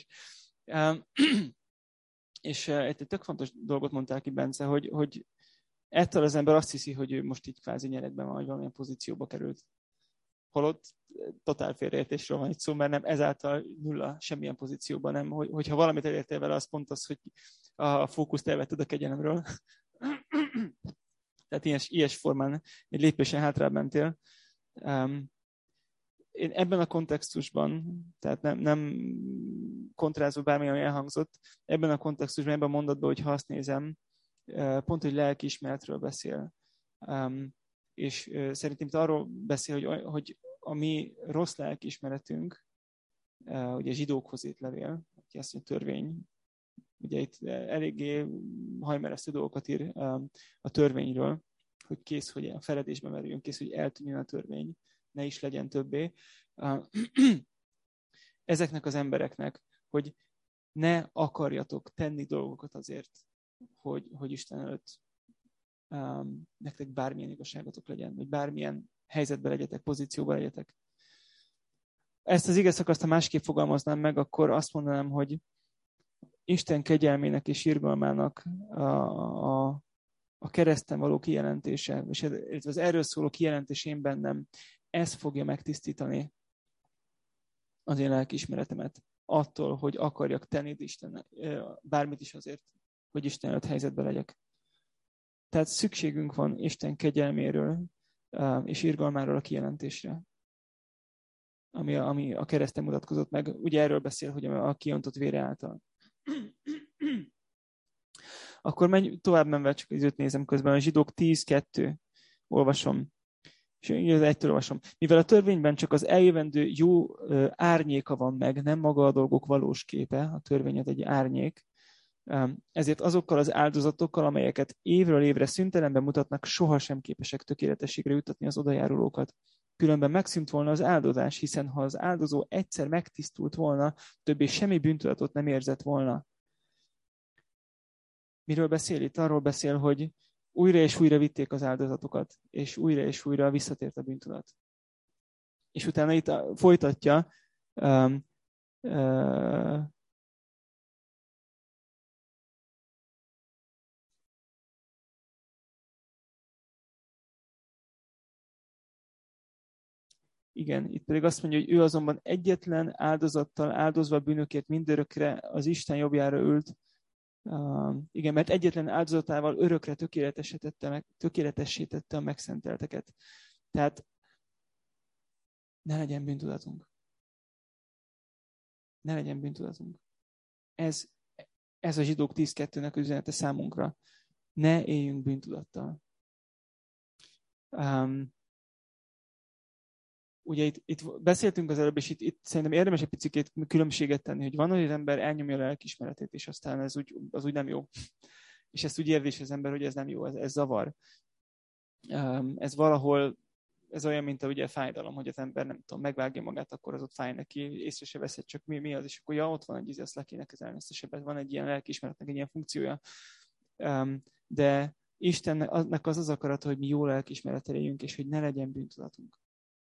És egy tök fontos dolgot mondtál ki, Bence, hogy, hogy ettől az ember azt hiszi, hogy ő most így kvázi nyerekben van, vagy valamilyen pozícióba került. Holott totál félreértésről van itt szó, mert nem ezáltal nulla semmilyen pozícióban nem. Hogy, hogyha valamit elértél vele, az pont az, hogy a fókuszt elvetted a kegyelemről. Tehát ilyes, ilyes formán egy lépésen hátrább mentél. Um, én ebben a kontextusban, tehát nem, nem kontrázva bármi, ami elhangzott, ebben a kontextusban, ebben a mondatban, hogyha azt nézem, pont, hogy lelkiismeretről beszél. Um, és uh, szerintem itt arról beszél, hogy, hogy a mi rossz lelkiismeretünk, uh, ugye zsidókhoz írt levél, aki azt mondja, törvény, ugye itt eléggé hajmeresztő dolgokat ír um, a törvényről, hogy kész, hogy a feledésbe merüljön, kész, hogy eltűnjön a törvény, ne is legyen többé. Uh, ezeknek az embereknek, hogy ne akarjatok tenni dolgokat azért, hogy, hogy Isten előtt um, nektek bármilyen igazságotok legyen, vagy bármilyen helyzetben legyetek, pozícióban legyetek. Ezt az ige szakaszt, ha másképp fogalmaznám meg, akkor azt mondanám, hogy Isten kegyelmének és irgalmának a, a, a kereszten való kijelentése, és az erről szóló kijelentés én bennem, ez fogja megtisztítani az én lelkiismeretemet attól, hogy akarjak tenni Isten, bármit is azért, hogy Isten előtt helyzetben legyek. Tehát szükségünk van Isten kegyelméről és irgalmáról a kijelentésre, ami a, ami a kereszten mutatkozott meg. Ugye erről beszél, hogy a kiontott vére által. Akkor menj, tovább menve, csak időt nézem közben, a Zsidók tíz kettő olvasom. És az egytől olvasom. Mivel a törvényben csak az eljövendő jó árnyéka van meg, nem maga a dolgok valós képe, a törvény az egy árnyék, ezért azokkal az áldozatokkal, amelyeket évről évre szüntelenben mutatnak, sohasem képesek tökéletességre jutatni az odajárulókat. Különben megszűnt volna az áldozás, hiszen ha az áldozó egyszer megtisztult volna, többé semmi bűntudatot nem érzett volna. Miről beszél itt? Arról beszél, hogy újra és újra vitték az áldozatokat, és újra és újra visszatért a bűntudat. És utána itt folytatja, um, uh, igen, itt pedig azt mondja, hogy ő azonban egyetlen áldozattal áldozva a bűnökért mindörökre az Isten jobbjára ült. Uh, igen, mert egyetlen áldozatával örökre tökéletesítette, tökéletesítette a megszentelteket. Tehát ne legyen bűntudatunk. Ne legyen bűntudatunk. Ez, ez a Zsidók tíz kettőnek üzenete számunkra. Ne éljünk bűntudattal. Um, ugye itt, itt beszéltünk az előbb, és itt, itt szerintem érdemes egy picit különbséget tenni, hogy van, hogy az ember elnyomja a lelkiismeretét, és aztán ez úgy, az úgy nem jó. És ezt úgy érzi is az ember, hogy ez nem jó, ez, ez zavar. Um, ez valahol, ez olyan, mint a ugye fájdalom, hogy az ember nem tudom, megvágja magát, akkor az ott fáj neki, észre se veszed, csak mi, mi az, és akkor ja, ott van egy íz, azt le kéne kezelni, ezt a sebet, van egy ilyen lelkiismeretnek egy ilyen funkciója. Um, de Istennek az az akarata, hogy mi jó lelkiismerettel éljünk, és hogy ne legyen bűntudatunk.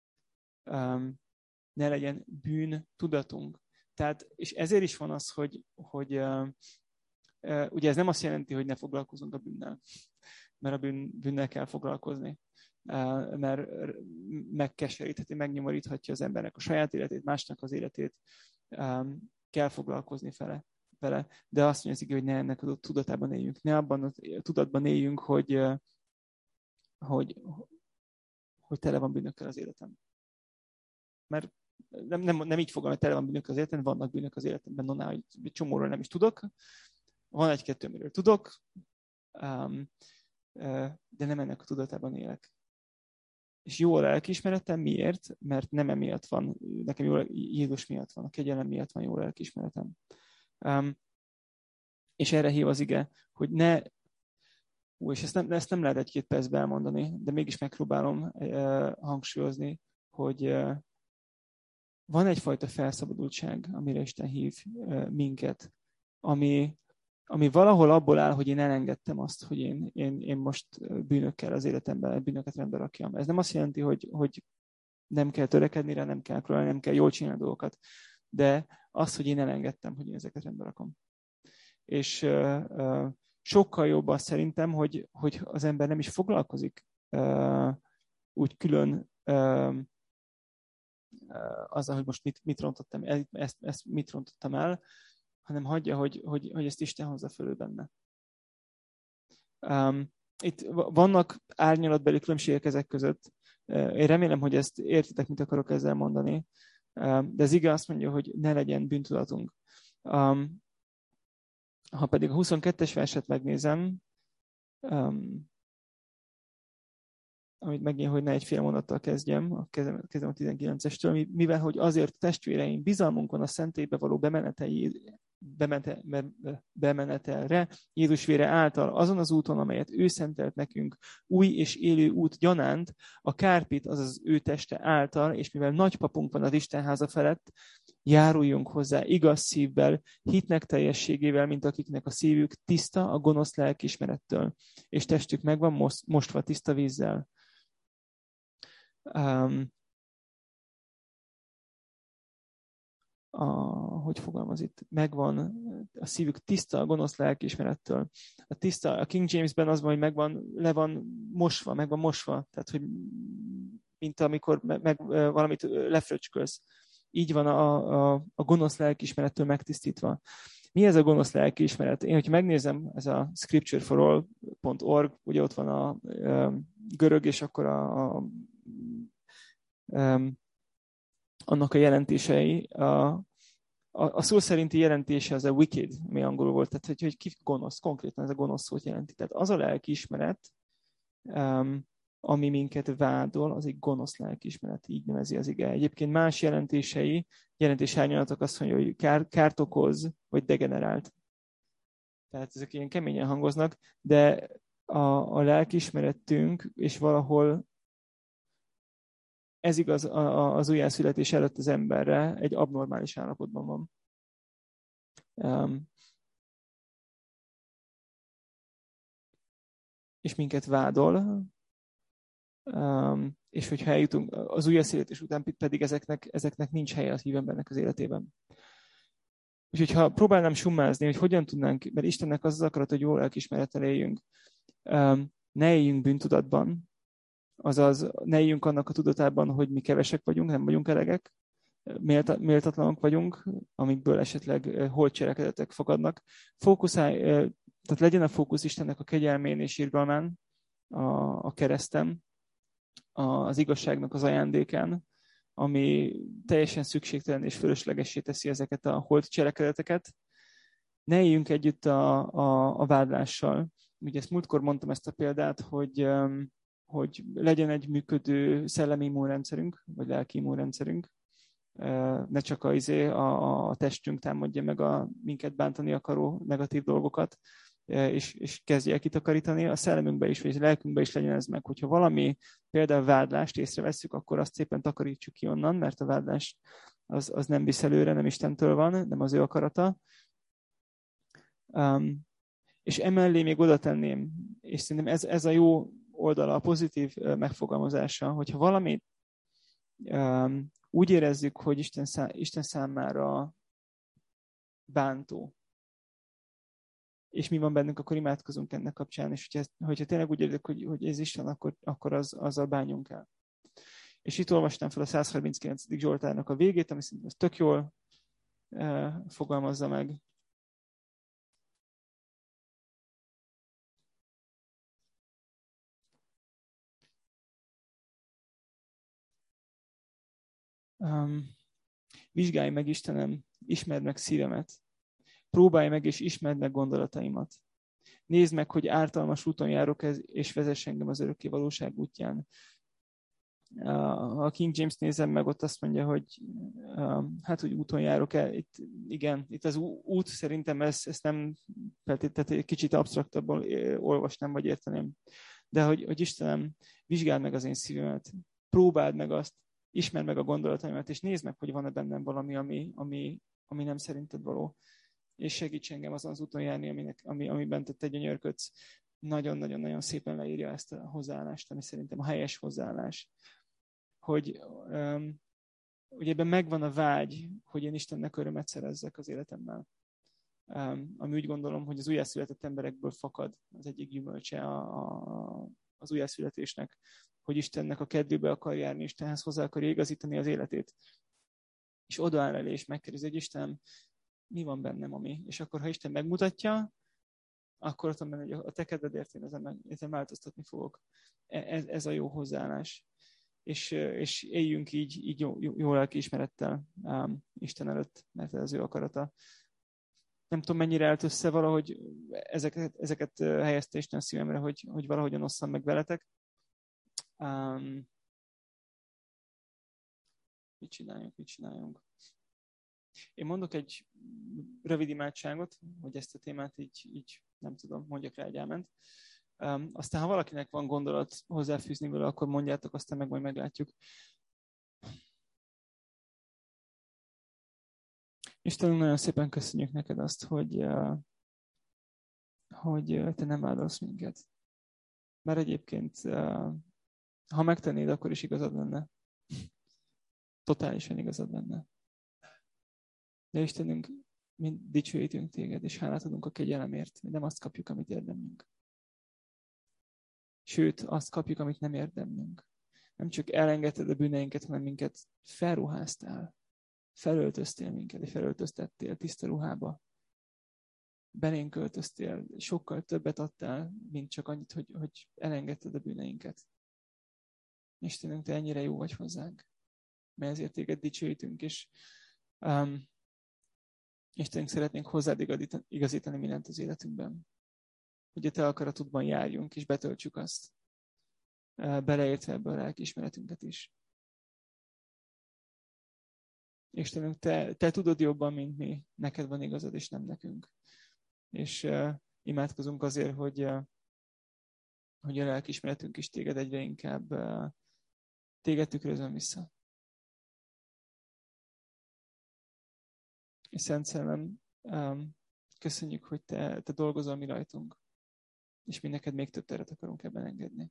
Um, ne legyen bűn tudatunk. Tehát, és ezért is van az, hogy, hogy uh, uh, ugye ez nem azt jelenti, hogy ne foglalkozunk a bűnnel, mert a bűn, bűnnel kell foglalkozni, uh, mert megkeserítheti, megnyomoríthatja az embernek a saját életét, másnak az életét, um, kell foglalkozni fele, vele. De azt mondja az igaz, hogy ne ennek a tudatában éljünk, ne abban a tudatban éljünk, hogy, uh, hogy, hogy tele van bűnökkel az életem. Mert nem, nem, nem így fogom, hogy tele van bűnök az életemben, vannak bűnök az életemben, nonál, hogy egy csomóról nem is tudok. Van egy-kettő, amiről tudok, um, uh, de nem ennek a tudatában élek. És jó a lelkiismeretem, miért? Mert nem emiatt van, nekem jó, Jézus miatt van, a kegyelem miatt van jó lelkiismeretem. Um, és erre hív az ige, hogy ne, ú, és ezt nem, ezt nem lehet egy-két percben elmondani, de mégis megpróbálom uh, hangsúlyozni, hogy uh, van egyfajta felszabadultság, amire Isten hív uh, minket, ami, ami valahol abból áll, hogy én elengedtem azt, hogy én, én, én most bűnökkel az életemben, bűnöket rendbe rakjam. Ez nem azt jelenti, hogy, hogy nem kell törekedni rá, nem kell próbálni, nem kell jól csinálni dolgokat, de az, hogy én elengedtem, hogy én ezeket rendbe rakom. És uh, uh, sokkal jobb az szerintem, hogy, hogy az ember nem is foglalkozik uh, úgy külön uh, azzal, hogy most mit, mit rontottam el, ezt, ezt mit rontottam el, hanem hagyja, hogy, hogy, hogy ezt Isten hozza fölő benne. Um, itt vannak árnyalatbeli különbségek ezek között. Uh, én remélem, hogy ezt értitek, mit akarok ezzel mondani. Um, de az ige azt mondja, hogy ne legyen bűntudatunk. Um, ha pedig a huszonkettes verset megnézem, um, amit megint, hogy ne egy fél mondattal kezdjem, kezdem, kezdem a tizenkilencestől, mivel, hogy azért testvéreim bizalmunk van a szentélybe való bemenetei, bemete, be, bemenetelre, Jézus vére által, azon az úton, amelyet ő szentelt nekünk, új és élő út gyanánt, a kárpit, azaz ő teste által, és mivel nagypapunk van az Istenháza felett, járuljunk hozzá igaz szívvel, hitnek teljességével, mint akiknek a szívük tiszta a gonosz lelkiismerettől, és testük meg van most, mostva tiszta vízzel. Um, a, hogy fogalmaz itt? Megvan a szívük tiszta a gonosz lelkiismerettől. A tiszta, a King Jamesben az van, hogy megvan, le van mosva, meg van mosva. Tehát, hogy mint amikor meg, meg valamit lefröcskölsz. Így van a, a, a gonosz lelkiismerettől megtisztítva. Mi ez a gonosz lelkiismeret? Én, hogyha megnézem, ez a scripture for all pont org, ugye ott van a, a görög, és akkor a, a, a annak a jelentései, a, a, a szó szerinti jelentése az a wicked, ami angolul volt, tehát hogy, hogy ki gonosz, konkrétan ez a gonosz szót jelenti. Tehát az a lelkiismeret, um, ami minket vádol, az egy gonosz lelkiismeret, így nevezi az ige. Egyébként más jelentései, jelentésárnyalatok azt mondja, hogy kár, kárt okoz, vagy degenerált. Tehát ezek ilyen keményen hangoznak, de a, a lelkiismeretünk, és valahol ez igaz az újjászületés előtt az emberre, egy abnormális állapotban van. Um, és minket vádol, um, és hogyha eljutunk az újjászületés után, pedig ezeknek, ezeknek nincs helye a hívembernek az életében. Úgyhogy ha próbálnám summázni, hogy hogyan tudnánk, mert Istennek az az akarat, hogy jól lelkiismerettel éljünk, um, ne éljünk bűntudatban, azaz ne éljünk annak a tudatában, hogy mi kevesek vagyunk, nem vagyunk elegek, méltatlanok vagyunk, amikből esetleg holt cselekedetek fogadnak. Fókuszálj, tehát legyen a fókusz Istennek a kegyelmén és irgalmán, a, a kereszten, az igazságnak az ajándékán, ami teljesen szükségtelen és fölöslegessé teszi ezeket a holt cselekedeteket. Ne éljünk együtt a, a, a vádlással. Ugye ezt múltkor mondtam ezt a példát, hogy hogy legyen egy működő szellemi immunrendszerünk, vagy lelki immunrendszerünk. Ne csak a, a, a testünk támadja meg a minket bántani akaró negatív dolgokat, és, és kezdje el kitakarítani. A szellemünkbe is, vagy a lelkünkbe is legyen ez meg. Hogyha valami például vádlást észrevesszük, akkor azt szépen takarítsuk ki onnan, mert a vádlás az, az nem visz előre, nem Istentől van, nem az ő akarata. Um, és emellé még oda tenném, és szerintem ez, ez a jó oldala, a pozitív megfogalmazása, hogyha valamit um, úgy érezzük, hogy Isten, szá, Isten számára bántó, és mi van bennünk, akkor imádkozunk ennek kapcsán, és hogyha, hogyha tényleg úgy érezzük, hogy, hogy ez Isten, akkor, akkor az, azzal bánjunk el. És itt olvastam fel a száz harminckilencedik Zsoltárnak a végét, ami szerintem tök jól uh, fogalmazza meg. Um, vizsgálj meg, Istenem, ismerd meg szívemet. Próbálj meg és ismerd meg gondolataimat. Nézd meg, hogy ártalmas úton járok, és vezess engem az örökké valóság útján. A King James nézem meg, ott azt mondja, hogy hát, hogy úton járok el. Itt, igen, itt az út szerintem ezt, ezt nem feltétlenül kicsit absztraktabban olvasnám, vagy érteném. De hogy, hogy Istenem, vizsgáld meg az én szívemet. Próbáld meg azt, ismerd meg a gondolataimat, és nézd meg, hogy van-e bennem valami, ami, ami, ami nem szerinted való. És segíts engem azon az úton járni, aminek, ami, amiben te, te gyönyörködsz. Nagyon-nagyon-nagyon szépen leírja ezt a hozzáállást, ami szerintem a helyes hozzáállás. Hogy um, ugye ebben megvan a vágy, hogy én Istennek örömet szerezzek az életemmel. Um, ami úgy gondolom, hogy az újjászületett emberekből fakad az egyik gyümölcse a, a, az újjászületésnek, hogy Istennek a kedvébe akar járni, Istenhez hozzá akarja igazítani az életét. És odaáll elé, és megkérdezi, hogy Istenem, mi van bennem, ami? És akkor, ha Isten megmutatja, akkor ott van benne, hogy a te kedvedért én ezen, ezen változtatni fogok. Ez, ez a jó hozzáállás. És, és éljünk így, így jó, jó, jó lelkiismerettel um, Isten előtt, mert ez az ő akarata. Nem tudom, mennyire állt össze valahogy ezeket, ezeket helyezte Isten szívemre, hogy, hogy valahogyan osszam meg veletek. Um, mit csináljunk, mit csináljunk? Én mondok egy rövid imádságot, hogy ezt a témát így, így nem tudom, mondjak rá egy áment. Um, aztán, ha valakinek van gondolat hozzáfűzni vele, akkor mondjátok, aztán meg majd meglátjuk. Istenünk, nagyon szépen köszönjük neked azt, hogy, uh, hogy uh, te nem áldozz minket. Mert egyébként, uh, ha megtennéd, akkor is igazad lenne. Totálisan igazad lenne. De Istenünk, mi dicsőítünk téged, és hálát adunk a kegyelemért, hogy nem azt kapjuk, amit érdemlünk. Sőt, azt kapjuk, amit nem érdemlünk. Nem csak elengedted a bűneinket, hanem minket felruháztál. Felöltöztél minket, és felöltöztettél tiszta ruhába. Belénk költöztél, sokkal többet adtál, mint csak annyit, hogy, hogy elengedted a bűneinket. Istenünk, te ennyire jó vagy hozzánk. Mert ezért téged dicsőítünk, és um, Istenünk, szeretnénk hozzád igazítani mindent az életünkben. Hogy a te akaratodban járjunk, és betöltsük azt. Beleértve ebbe a lelkiismeretünket is. Istenünk, te, te tudod jobban, mint mi. Neked van igazad, és nem nekünk. És uh, imádkozunk azért, hogy, uh, hogy a lelkiismeretünk is téged egyre inkább uh, téged tükrözön vissza. És Szent Szellem, um, köszönjük, hogy te, te dolgozol mi rajtunk. És mi neked még több teret akarunk ebben engedni.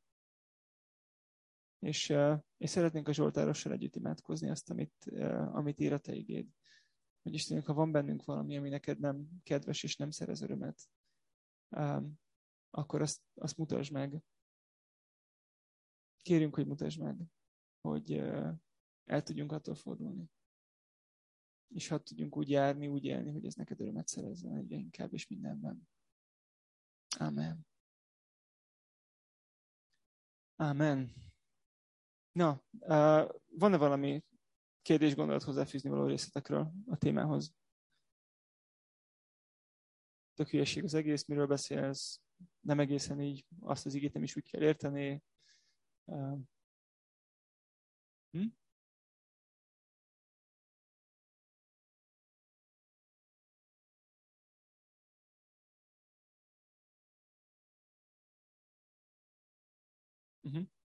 És, uh, és szeretnénk a Zsoltárossal együtt imádkozni azt, amit, uh, amit ír a te igéd. Hogy Istenünk, ha van bennünk valami, ami neked nem kedves és nem szerez örömet, um, akkor azt, azt mutasd meg. Kérjünk, hogy mutasd meg, hogy uh, el tudjunk attól fordulni. És ha tudjunk úgy járni, úgy élni, hogy ez neked örömet szerezzen egyre inkább és mindenben. Amen. Amen. Na, uh, van-e valami kérdés, gondolat hozzáfűzni való részletekről a témához? Tök hülyeség az egész, miről beszélsz, nem egészen így, azt az igét nem is úgy kell érteni. Uh, hm? Uh-huh.